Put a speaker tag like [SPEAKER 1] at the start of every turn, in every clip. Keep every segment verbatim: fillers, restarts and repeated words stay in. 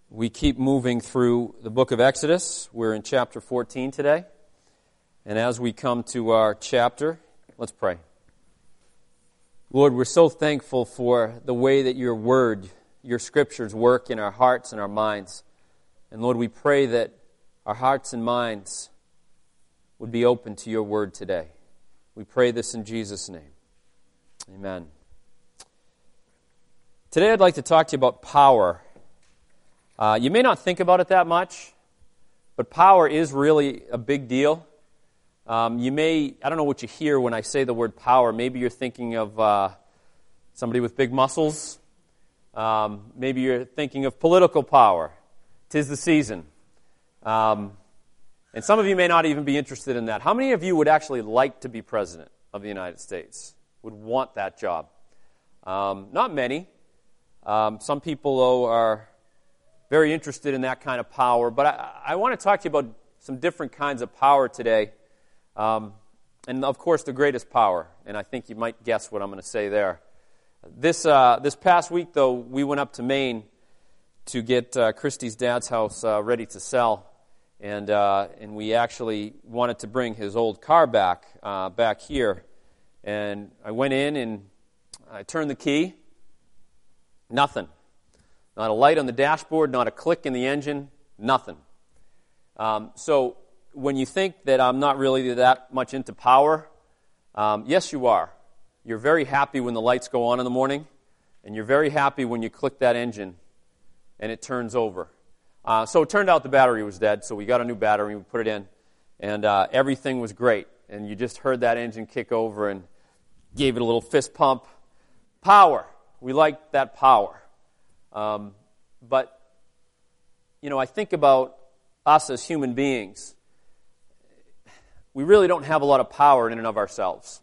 [SPEAKER 1] We keep moving through the book of Exodus. We're in chapter fourteen today. And as we come to our chapter, let's pray. Lord, we're so thankful for the way that your word, your scriptures work in our hearts and our minds. And Lord, we pray that our hearts and minds would be open to your word today. We pray this in Jesus' name. Amen. Today I'd like to talk to you about power. Uh, you may not think about it that much, but power is really a big deal. Um, you may, I don't know what you hear when I say the word power. Maybe you're thinking of uh, somebody with big muscles. Um, maybe you're thinking of political power. 'Tis the season. Um, and some of you may not even be interested in that. How many of you would actually like to be president of the United States? Would want that job? Um, not many. Um, some people, though, are very interested in that kind of power. But I, I want to talk to you about some different kinds of power today. Um, and, of course, the greatest power. And I think you might guess what I'm going to say there. This uh, this past week, though, we went up to Maine to get uh, Christy's dad's house uh, ready to sell. And uh, and we actually wanted to bring his old car back, uh, back here. And I went in and I turned the key. Nothing. Not a light on the dashboard, not a click in the engine, nothing. Um, so when you think that I'm not really that much into power, um, yes, you are. You're very happy when the lights go on in the morning, and you're very happy when you click that engine and it turns over. Uh, so it turned out the battery was dead, so we got a new battery, we put it in, and uh, everything was great. And you just heard that engine kick over and gave it a little fist pump. Power. We like that power. Um, but, you know, I think about us as human beings. We really don't have a lot of power in and of ourselves.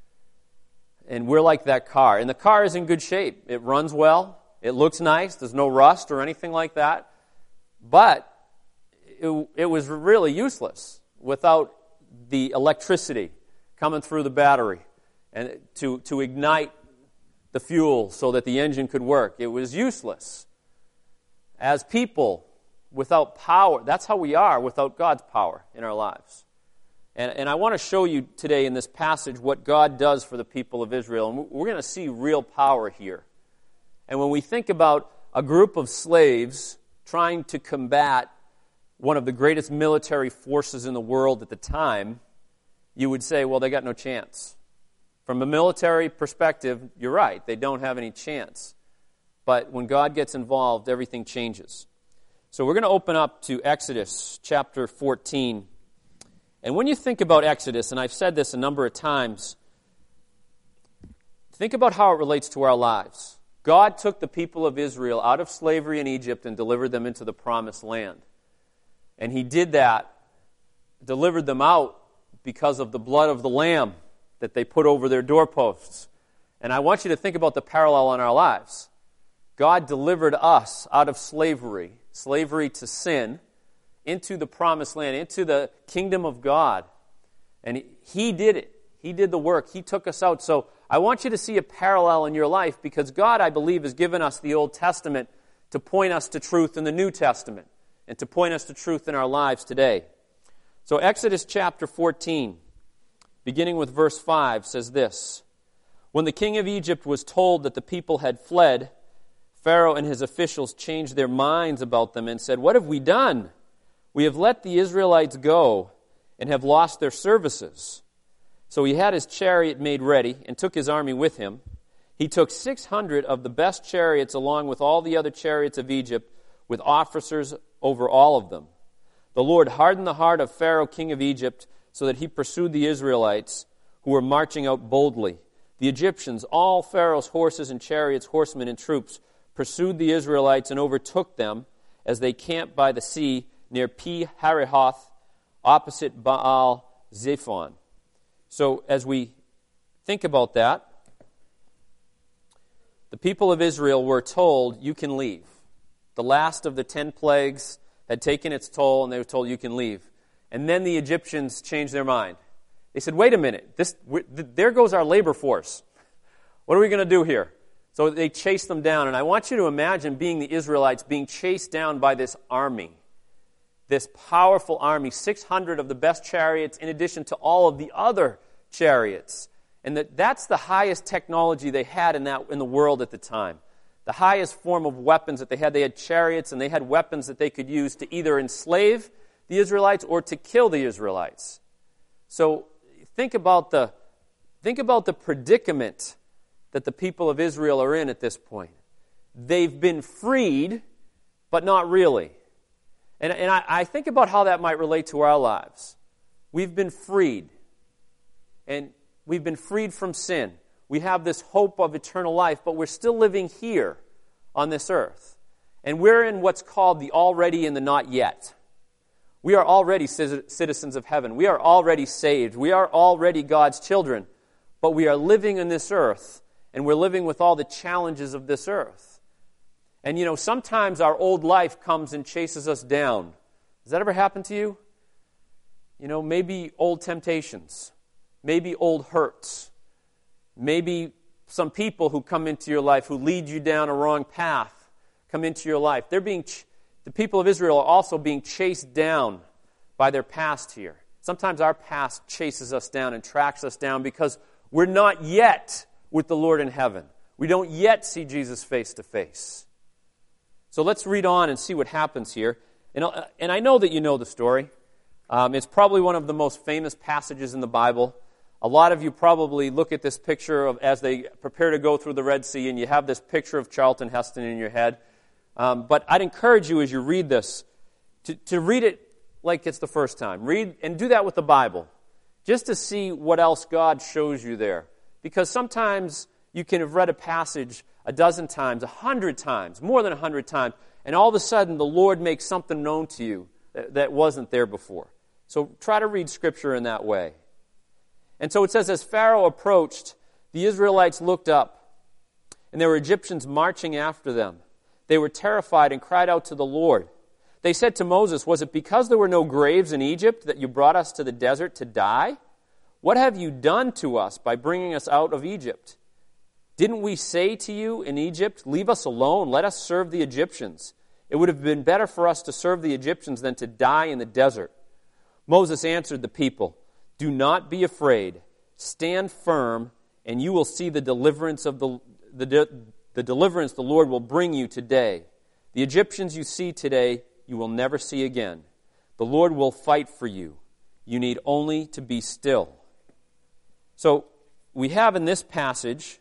[SPEAKER 1] And we're like that car. And the car is in good shape. It runs well. It looks nice. There's no rust or anything like that. But it, it was really useless without the electricity coming through the battery and to, to ignite the fuel so that the engine could work. It was useless. As people, without power, that's how we are without God's power in our lives. And, and I want to show you today in this passage what God does for the people of Israel. And we're going to see real power here. And when we think about a group of slaves trying to combat one of the greatest military forces in the world at the time, you would say, well, they got no chance. From a military perspective, you're right. They don't have any chance. But when God gets involved, everything changes. So we're going to open up to Exodus chapter fourteen. And when you think about Exodus, and I've said this a number of times, think about how it relates to our lives. God took the people of Israel out of slavery in Egypt and delivered them into the promised land. And he did that, delivered them out because of the blood of the Lamb that they put over their doorposts. And I want you to think about the parallel in our lives. God delivered us out of slavery, slavery to sin, into the promised land, into the kingdom of God. And he did it. He did the work. He took us out. So I want you to see a parallel in your life because God, I believe, has given us the Old Testament to point us to truth in the New Testament and to point us to truth in our lives today. So Exodus chapter fourteen, beginning with verse five, says this. When the king of Egypt was told that the people had fled, Pharaoh and his officials changed their minds about them and said, "What have we done? We have let the Israelites go and have lost their services." So he had his chariot made ready and took his army with him. He took six hundred of the best chariots along with all the other chariots of Egypt, with officers over all of them. The Lord hardened the heart of Pharaoh, king of Egypt, so that he pursued the Israelites, who were marching out boldly. The Egyptians, all Pharaoh's horses and chariots, horsemen and troops, pursued the Israelites and overtook them as they camped by the sea near Pi-hahiroth, opposite Baal-zephon. So as we think about that, the people of Israel were told, you can leave. The last of the ten plagues had taken its toll, and they were told, you can leave. And then the Egyptians changed their mind. They said, wait a minute, this, there goes our labor force. What are we going to do here? So they chased them down. And I want you to imagine being the Israelites being chased down by this army, this powerful army, six hundred of the best chariots in addition to all of the other chariots. And that, that's the highest technology they had in that in the world at the time. The highest form of weapons that they had. They had chariots and they had weapons that they could use to either enslave the Israelites or to kill the Israelites. So think about the, think about the predicament that the people of Israel are in at this point. They've been freed, but not really. And, and I, I think about how that might relate to our lives. We've been freed. And we've been freed from sin. We have this hope of eternal life, but we're still living here on this earth. And we're in what's called the already and the not yet. We are already citizens of heaven. We are already saved. We are already God's children. But we are living on this earth, and we're living with all the challenges of this earth. And you know, sometimes our old life comes and chases us down. Does that ever happen to you? You know, maybe old temptations. Maybe old hurts. Maybe some people who come into your life who lead you down a wrong path come into your life. They're being, ch- the people of Israel are also being chased down by their past here. Sometimes our past chases us down and tracks us down because we're not yet with the Lord in heaven. We don't yet see Jesus face to face. So let's read on and see what happens here. And, and I know that you know the story. Um, it's probably one of the most famous passages in the Bible. A lot of you probably look at this picture of as they prepare to go through the Red Sea, and you have this picture of Charlton Heston in your head. Um, but I'd encourage you as you read this to, to read it like it's the first time. Read and do that with the Bible, just to see what else God shows you there. Because sometimes you can have read a passage a dozen times, a hundred times, more than a hundred times, and all of a sudden the Lord makes something known to you that, that wasn't there before. So try to read Scripture in that way. And so it says, as Pharaoh approached, the Israelites looked up, and there were Egyptians marching after them. They were terrified and cried out to the Lord. They said to Moses, was it because there were no graves in Egypt that you brought us to the desert to die? What have you done to us by bringing us out of Egypt? Didn't we say to you in Egypt, leave us alone, let us serve the Egyptians? It would have been better for us to serve the Egyptians than to die in the desert. Moses answered the people, do not be afraid. Stand firm, and you will see the deliverance of the, the, de, the deliverance the Lord will bring you today. The Egyptians you see today, you will never see again. The Lord will fight for you. You need only to be still. So we have in this passage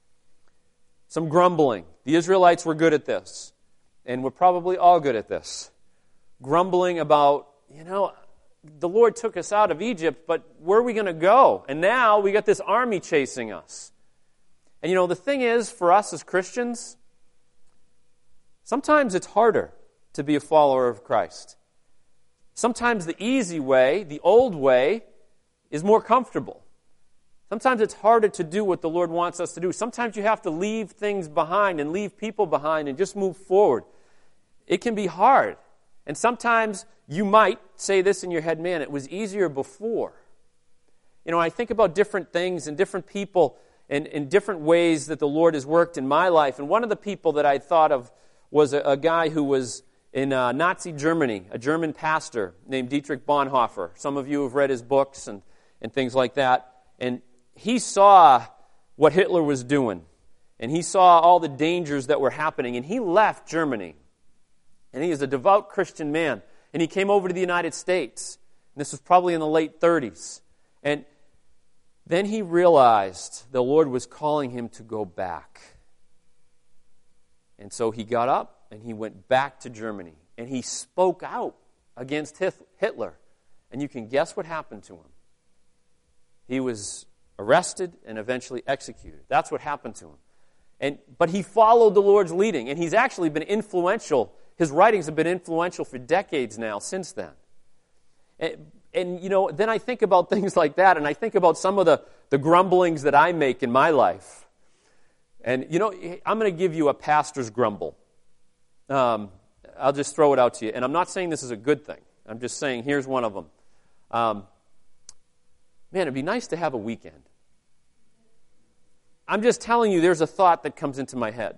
[SPEAKER 1] some grumbling. The Israelites were good at this, and we're probably all good at this. Grumbling about, you know, the Lord took us out of Egypt, but where are we going to go? And now we got this army chasing us. And you know, the thing is, for us as Christians, sometimes it's harder to be a follower of Christ. Sometimes the easy way, the old way, is more comfortable. Sometimes it's harder to do what the Lord wants us to do. Sometimes you have to leave things behind and leave people behind and just move forward. It can be hard. And sometimes you might say this in your head, man, it was easier before. You know, I think about different things and different people and in different ways that the Lord has worked in my life. And one of the people that I thought of was a, a guy who was in uh, Nazi Germany, a German pastor named Dietrich Bonhoeffer. Some of you have read his books and, and things like that. And he saw what Hitler was doing. And he saw all the dangers that were happening. And he left Germany. And he is a devout Christian man. And he came over to the United States. And this was probably in the late thirties. And then he realized the Lord was calling him to go back. And so he got up and he went back to Germany. And he spoke out against Hitler. And you can guess what happened to him. He was arrested and eventually executed. That's what happened to him. And but he followed the Lord's leading. And he's actually been influential. His writings have been influential for decades now since then. And, and, you know, then I think about things like that, and I think about some of the, the grumblings that I make in my life. And, you know, I'm going to give you a pastor's grumble. Um, I'll just throw it out to you. And I'm not saying this is a good thing. I'm just saying here's one of them. Um, man, it'd be nice to have a weekend. I'm just telling you there's a thought that comes into my head.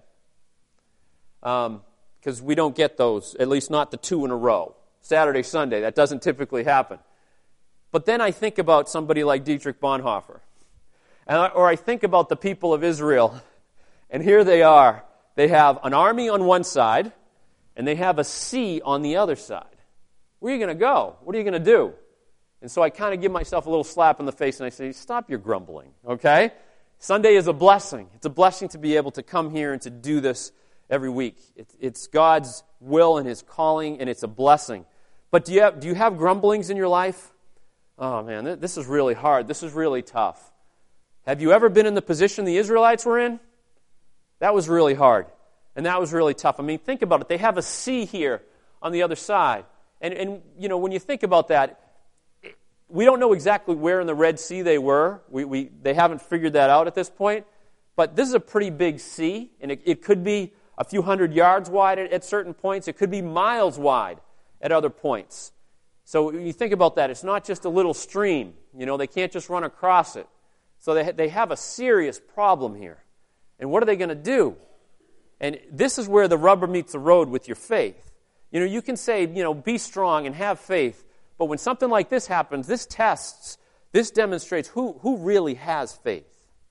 [SPEAKER 1] Um, because we don't get those, at least not the two in a row. Saturday, Sunday, that doesn't typically happen. But then I think about somebody like Dietrich Bonhoeffer. And I, or I think about the people of Israel. And here they are. They have an army on one side, and they have a sea on the other side. Where are you going to go? What are you going to do? And so I kind of give myself a little slap in the face, and I say, stop your grumbling, okay? Sunday is a blessing. It's a blessing to be able to come here and to do this every week. It's, it's God's will and His calling, and it's a blessing. But do you have, do you have grumblings in your life? Oh, man, this is really hard. This is really tough. Have you ever been in the position the Israelites were in? That was really hard, and that was really tough. I mean, think about it. They have a sea here on the other side. And, and you know, when you think about that, we don't know exactly where in the Red Sea they were. We, we, they haven't figured that out at this point. But this is a pretty big sea, and it, it could be a few hundred yards wide at, at certain points. It could be miles wide at other points. So when you think about that, it's not just a little stream. You know, they can't just run across it. So they, they have a serious problem here. And what are they going to do? And this is where the rubber meets the road with your faith. You know, you can say, you know, be strong and have faith, but when something like this happens, this tests, this demonstrates who, who really has faith.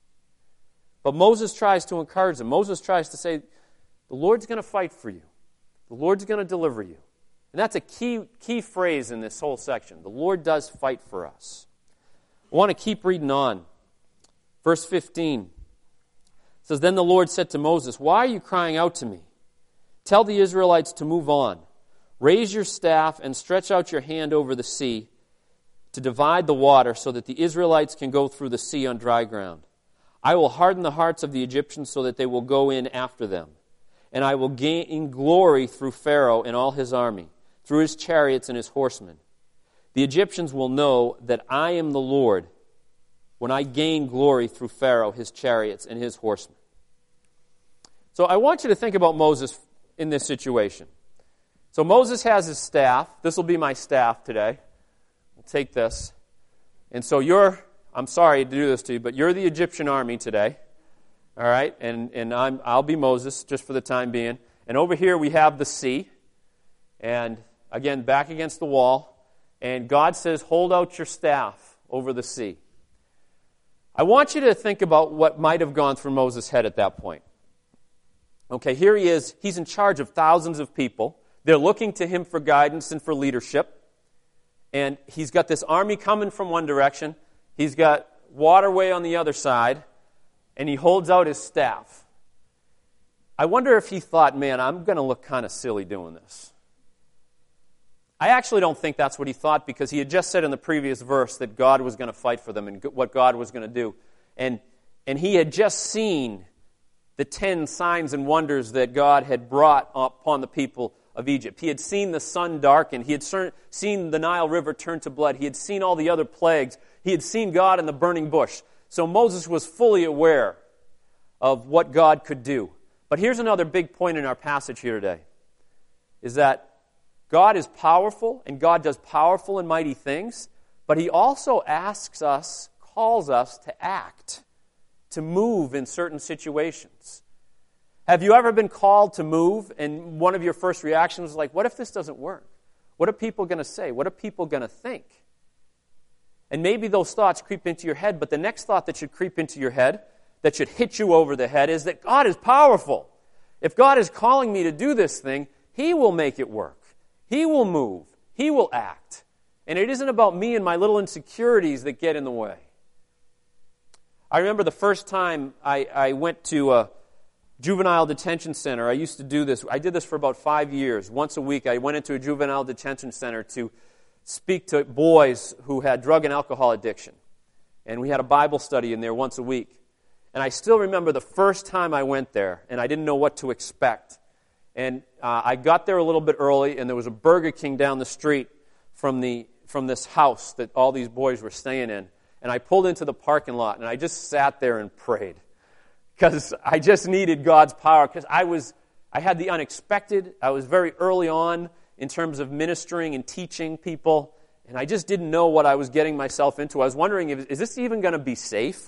[SPEAKER 1] But Moses tries to encourage them. Moses tries to say, the Lord's going to fight for you. The Lord's going to deliver you. And that's a key, key phrase in this whole section. The Lord does fight for us. I want to keep reading on. Verse fifteen. It says, then the Lord said to Moses, why are you crying out to me? Tell the Israelites to move on. Raise your staff and stretch out your hand over the sea to divide the water so that the Israelites can go through the sea on dry ground. I will harden the hearts of the Egyptians so that they will go in after them. And I will gain glory through Pharaoh and all his army, through his chariots and his horsemen. The Egyptians will know that I am the Lord when I gain glory through Pharaoh, his chariots, and his horsemen. So I want you to think about Moses in this situation. So Moses has his staff. This will be my staff today. I'll take this. And so you're, I'm sorry to do this to you, but you're the Egyptian army today. All right? And, and I'm, I'll be Moses just for the time being. And over here we have the sea. And again, back against the wall. And God says, hold out your staff over the sea. I want you to think about what might have gone through Moses' head at that point. Okay, here he is. He's in charge of thousands of people. They're looking to him for guidance and for leadership. And he's got this army coming from one direction. He's got waterway on the other side. And he holds out his staff. I wonder if he thought, man, I'm going to look kind of silly doing this. I actually don't think that's what he thought, because he had just said in the previous verse that God was going to fight for them and what God was going to do. And, and he had just seen the ten signs and wonders that God had brought upon the people of Egypt. He had seen the sun darken. He had seen the Nile River turn to blood. He had seen all the other plagues. He had seen God in the burning bush. So Moses was fully aware of what God could do. But here's another big point in our passage here today, is that God is powerful, and God does powerful and mighty things, but He also asks us, calls us to act, to move in certain situations. Have you ever been called to move, and one of your first reactions was like, what if this doesn't work? What are people going to say? What are people going to think? And maybe those thoughts creep into your head, but the next thought that should creep into your head, that should hit you over the head, is that God is powerful. If God is calling me to do this thing, He will make it work. He will move. He will act. And it isn't about me and my little insecurities that get in the way. I remember the first time I, I went to a juvenile detention center. I used to do this. I did this for about five years. Once a week, I went into a juvenile detention center to speak to boys who had drug and alcohol addiction. And we had a Bible study in there once a week. And I still remember the first time I went there, and I didn't know what to expect. And uh, I got there a little bit early, and there was a Burger King down the street from the from this house that all these boys were staying in. And I pulled into the parking lot, and I just sat there and prayed, because I just needed God's power. Because I was, I had the unexpected. I was very early on in terms of ministering and teaching people, and I just didn't know what I was getting myself into. I was wondering, if, is this even going to be safe?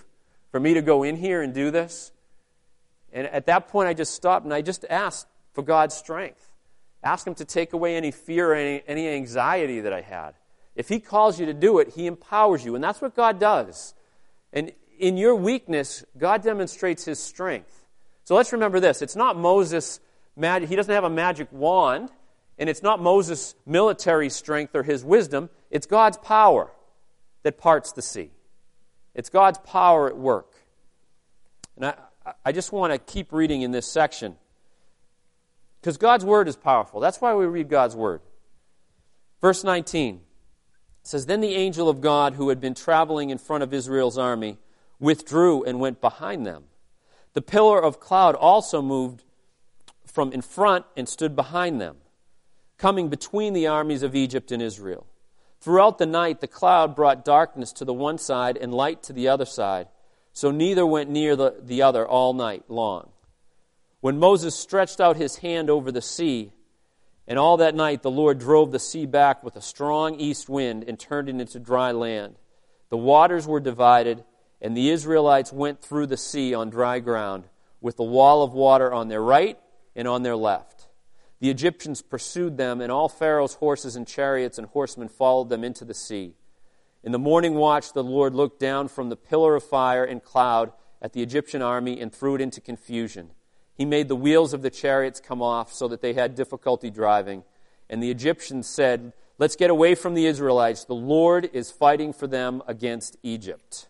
[SPEAKER 1] for me to go in here and do this? And at that point, I just stopped and I just asked for God's strength. Ask Him to take away any fear or any, any anxiety that I had. If He calls you to do it, He empowers you. And that's what God does. And in your weakness, God demonstrates His strength. So let's remember this. It's not Moses' magic. He doesn't have a magic wand. And it's not Moses' military strength or his wisdom. It's God's power that parts the sea. It's God's power at work. And I, I just want to keep reading in this section. Because God's Word is powerful. That's why we read God's Word. Verse nineteen says, Then the angel of God who had been traveling in front of Israel's army withdrew and went behind them. The pillar of cloud also moved from in front and stood behind them, coming between the armies of Egypt and Israel. Throughout the night the cloud brought darkness to the one side and light to the other side, so neither went near the, the other all night long. When Moses stretched out his hand over the sea, and all that night the Lord drove the sea back with a strong east wind and turned it into dry land. The waters were divided, and the Israelites went through the sea on dry ground, with a wall of water on their right and on their left. The Egyptians pursued them, and all Pharaoh's horses and chariots and horsemen followed them into the sea. In the morning watch, the Lord looked down from the pillar of fire and cloud at the Egyptian army and threw it into confusion. He made the wheels of the chariots come off so that they had difficulty driving. And the Egyptians said, Let's get away from the Israelites. The Lord is fighting for them against Egypt.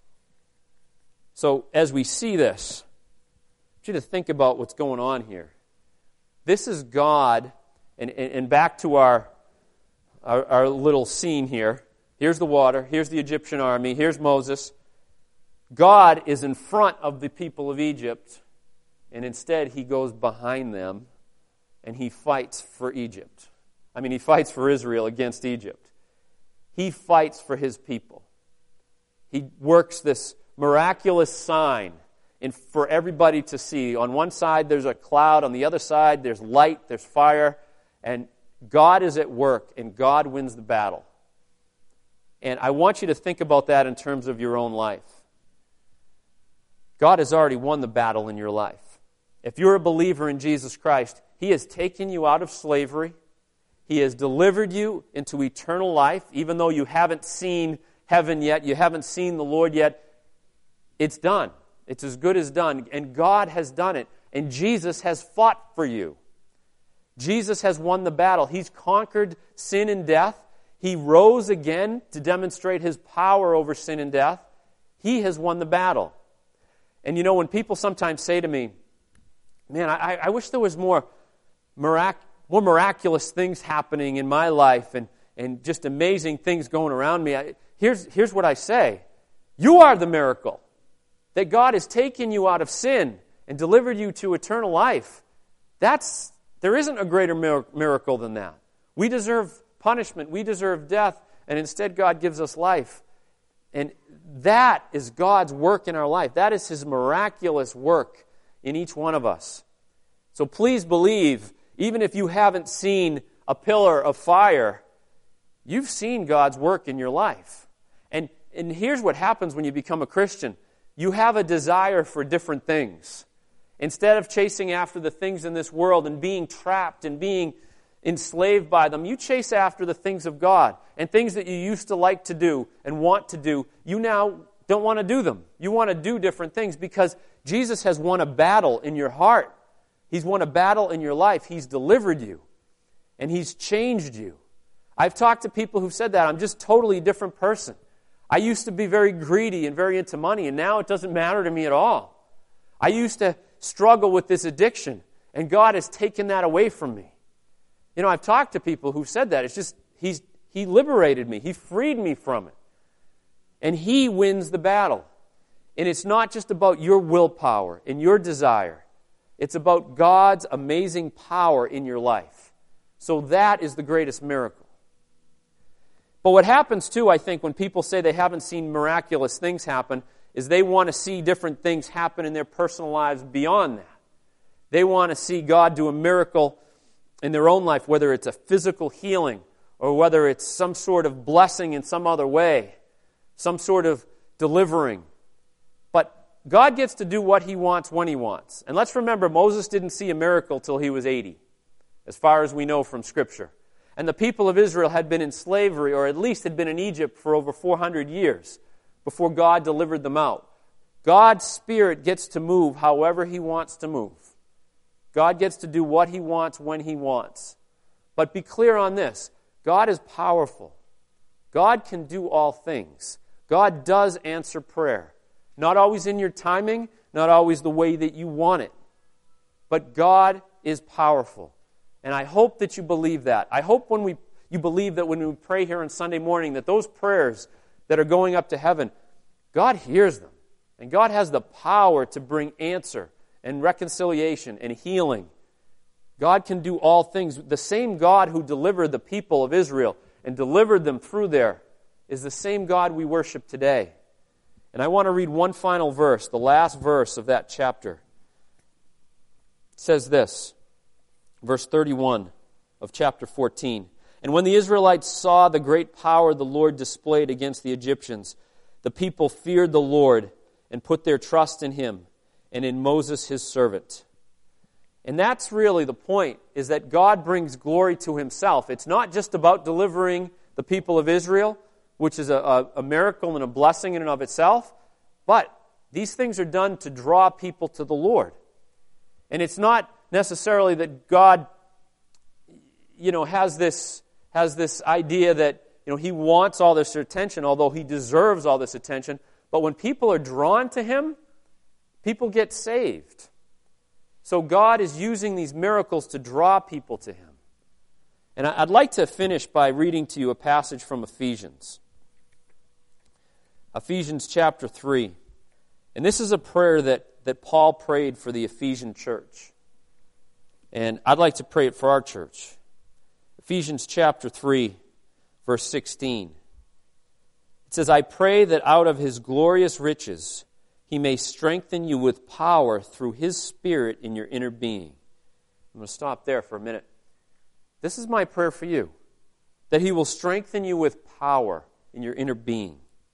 [SPEAKER 1] So as we see this, I want you to think about what's going on here. This is God, and, and, and back to our, our, our little scene here. Here's the water, here's the Egyptian army, here's Moses. God is in front of the people of Egypt, and instead He goes behind them, and He fights for Egypt. I mean, He fights for Israel against Egypt. He fights for His people. He works this miraculous sign and for everybody to see. On one side there's a cloud, on the other side there's light, there's fire, and God is at work, and God wins the battle. And I want you to think about that in terms of your own life. God has already won the battle in your life. If you're a believer in Jesus Christ, He has taken you out of slavery. He has delivered you into eternal life, even though you haven't seen heaven yet, you haven't seen the Lord yet. It's done. It's as good as done. And God has done it. And Jesus has fought for you. Jesus has won the battle. He's conquered sin and death. He rose again to demonstrate His power over sin and death. He has won the battle. And you know, when people sometimes say to me, man, I, I wish there was more, mirac- more miraculous things happening in my life and, and just amazing things going around me. I, here's, here's what I say. You are the miracle. That God has taken you out of sin and delivered you to eternal life. That's, there isn't a greater mir- miracle than that. We deserve punishment. We deserve death. And instead God gives us life. And that is God's work in our life. That is His miraculous work in each one of us. So please believe, even if you haven't seen a pillar of fire, you've seen God's work in your life. And, and here's what happens when you become a Christian. You have a desire for different things. Instead of chasing after the things in this world and being trapped and being enslaved by them, you chase after the things of God. And things that you used to like to do and want to do, you now don't want to do them. You want to do different things because Jesus has won a battle in your heart. He's won a battle in your life. He's delivered you. And He's changed you. I've talked to people who've said that. I'm just totally a different person. I used to be very greedy and very into money, and now it doesn't matter to me at all. I used to struggle with this addiction, and God has taken that away from me. You know, I've talked to people who've said that. It's just, He's He liberated me. He freed me from it. And He wins the battle. And it's not just about your willpower and your desire. It's about God's amazing power in your life. So that is the greatest miracle. But what happens too, I think, when people say they haven't seen miraculous things happen, is they want to see different things happen in their personal lives beyond that. They want to see God do a miracle in their own life, whether it's a physical healing or whether it's some sort of blessing in some other way, some sort of delivering. But God gets to do what he wants when he wants. And let's remember, Moses didn't see a miracle till he was eighty, as far as we know from Scripture. And the people of Israel had been in slavery, or at least had been in Egypt for over four hundred years before God delivered them out. God's Spirit gets to move however he wants to move. God gets to do what he wants when he wants. But be clear on this. God is powerful. God can do all things. God does answer prayer. Not always in your timing, not always the way that you want it. But God is powerful. And I hope that you believe that. I hope when we you believe that when we pray here on Sunday morning, that those prayers that are going up to heaven, God hears them. And God has the power to bring answer and reconciliation and healing. God can do all things. The same God who delivered the people of Israel and delivered them through there is the same God we worship today. And I want to read one final verse, the last verse of that chapter. It says this, verse thirty-one of chapter fourteen. And when the Israelites saw the great power the Lord displayed against the Egyptians, the people feared the Lord and put their trust in him and in Moses his servant. And that's really the point, is that God brings glory to himself. It's not just about delivering the people of Israel, which is a, a, a miracle and a blessing in and of itself, but these things are done to draw people to the Lord. And it's not necessarily that God, you know, has this has this idea that, you know, he wants all this attention, although he deserves all this attention. But when people are drawn to him, people get saved. So God is using these miracles to draw people to him. And I'd like to finish by reading to you a passage from Ephesians. Ephesians chapter three. And this is a prayer that, that Paul prayed for the Ephesian church. And I'd like to pray it for our church. Ephesians chapter three, verse sixteen. It says, I pray that out of his glorious riches he may strengthen you with power through his Spirit in your inner being. I'm going to stop there for a minute. This is my prayer for you, that he will strengthen you with power in your inner being,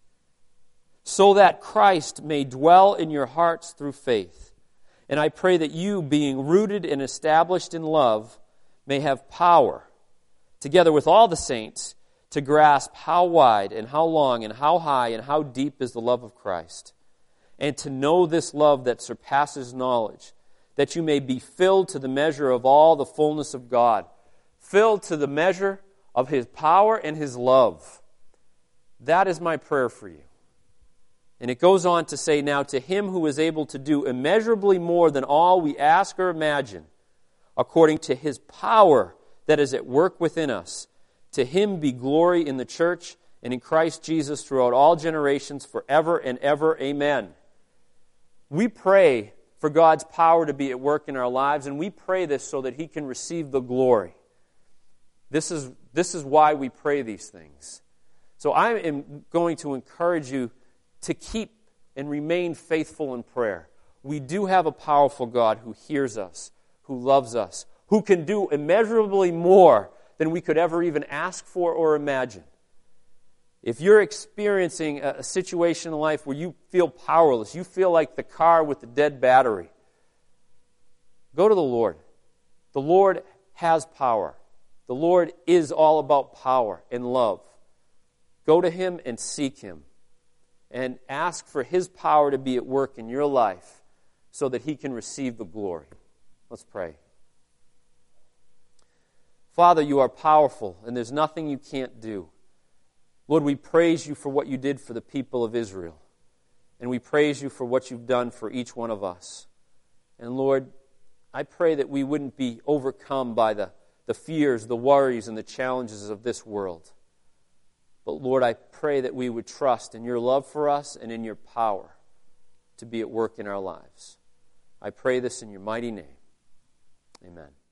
[SPEAKER 1] so that Christ may dwell in your hearts through faith. And I pray that you, being rooted and established in love, may have power, together with all the saints, to grasp how wide and how long and how high and how deep is the love of Christ, and to know this love that surpasses knowledge, that you may be filled to the measure of all the fullness of God, filled to the measure of his power and his love. That is my prayer for you. And it goes on to say, now to him who is able to do immeasurably more than all we ask or imagine, according to his power that is at work within us, to him be glory in the church and in Christ Jesus throughout all generations, forever and ever. Amen. We pray for God's power to be at work in our lives, and we pray this so that he can receive the glory. This is, this is why we pray these things. So I am going to encourage you to keep and remain faithful in prayer. We do have a powerful God who hears us, who loves us, who can do immeasurably more than we could ever even ask for or imagine. If you're experiencing a situation in life where you feel powerless, you feel like the car with the dead battery, go to the Lord. The Lord has power. The Lord is all about power and love. Go to him and seek him, and ask for his power to be at work in your life so that he can receive the glory. Let's pray. Father, you are powerful, and there's nothing you can't do. Lord, we praise you for what you did for the people of Israel, and we praise you for what you've done for each one of us. And Lord, I pray that we wouldn't be overcome by the, the fears, the worries, and the challenges of this world. But Lord, I pray that we would trust in your love for us and in your power to be at work in our lives. I pray this in your mighty name. Amen.